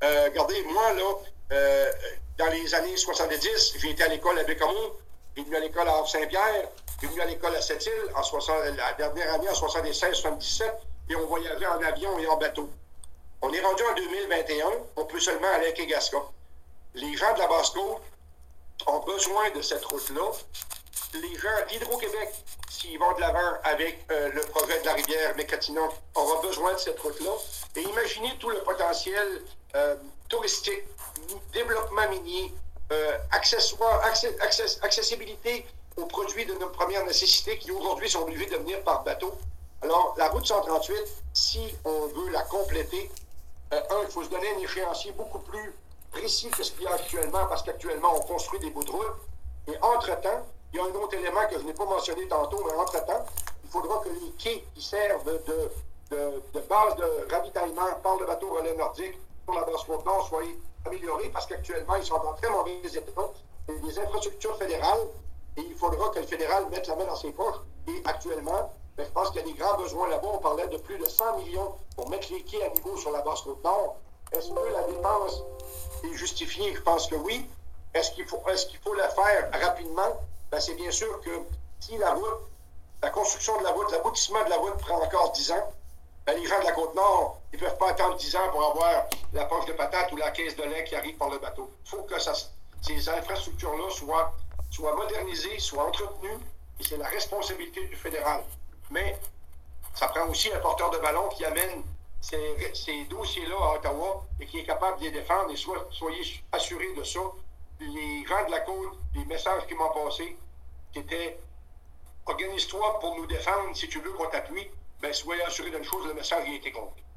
Regardez, moi, là, dans les années 70, j'ai été à l'école à Bécamo, j'ai venu à l'école à Havre-Saint-Pierre, j'ai venu à l'école à Sept-Îles, la dernière année, en 76-77, et on voyageait en avion et en bateau. On est rendu en 2021, on peut seulement aller à Kegaska. Les gens de la Basse-Côte ont besoin de cette route-là. Les gens d'Hydro-Québec, s'ils vont de l'avant avec le projet de la rivière Mécatina, auront besoin de cette route-là. Et imaginez tout le potentiel touristique, développement minier, accessibilité aux produits de notre première nécessité qui aujourd'hui sont obligés de venir par bateau. Alors, la route 138, si on veut la compléter, il faut se donner un échéancier beaucoup plus précis que ce qu'il y a actuellement, parce qu'actuellement, on construit des bouts de route. Et entre-temps, il y a un autre élément que je n'ai pas mentionné tantôt, mais entre-temps, il faudra que les quais qui servent de base de ravitaillement par le bateau relais nordique pour la Basse-Côte-Nord soient améliorés, parce qu'actuellement, ils sont en très mauvais état. Il y a des infrastructures fédérales, et il faudra que le fédéral mette la main dans ses poches. Et actuellement, je pense qu'il y a des grands besoins là-bas. On parlait de plus de 100 millions pour mettre les quais à niveau sur la Basse-Côte-Nord. Est-ce que la dépense est justifiée? Je pense que oui. Est-ce qu'il faut la faire rapidement? Ben, c'est bien sûr que si la construction de la route, l'aboutissement de la route prend encore 10 ans, ben, les gens de la Côte-Nord, ils ne peuvent pas attendre 10 ans pour avoir la poche de patate ou la caisse de lait qui arrive par le bateau. Il faut que ces infrastructures-là soient modernisées, soient entretenues, et c'est la responsabilité du fédéral. Mais ça prend aussi un porteur de ballon qui amène ces dossiers-là à Ottawa et qui est capable de les défendre, et soyez assurés de ça. Les gens de la Côte, les messages qui m'ont passés, qui étaient « Organise-toi pour nous défendre si tu veux qu'on t'appuie », bien, soyez assurés d'une chose, le message a été compris.